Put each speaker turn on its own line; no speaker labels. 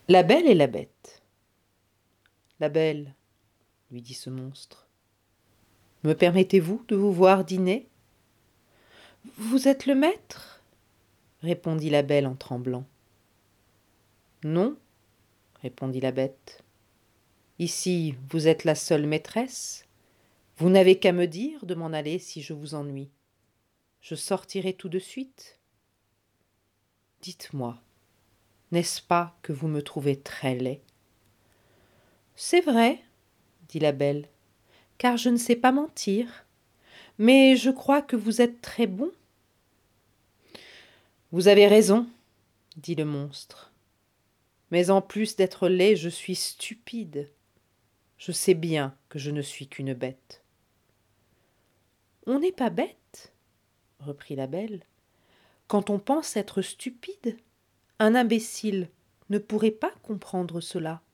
La Belle et la Bête. La Belle, lui dit ce monstre, me permettez-vous de vous voir dîner? Vous êtes le maître? Répondit la Belle en tremblant. Non, répondit la Bête. Ici, vous êtes la seule maîtresse. Vous n'avez qu'à me dire de m'en aller si je vous ennuie. Je sortirai tout de suite. Dites-moi, n'est-ce pas que vous me trouvez très laid? C'est vrai, dit la Belle, car je ne sais pas mentir, mais je crois que vous êtes très bon. Vous avez raison, dit le monstre. Mais en plus d'être laid, je suis stupide. Je sais bien que je ne suis qu'une bête. On n'est pas bête, reprit la Belle, quand on pense être stupide. Un imbécile ne pourrait pas comprendre cela.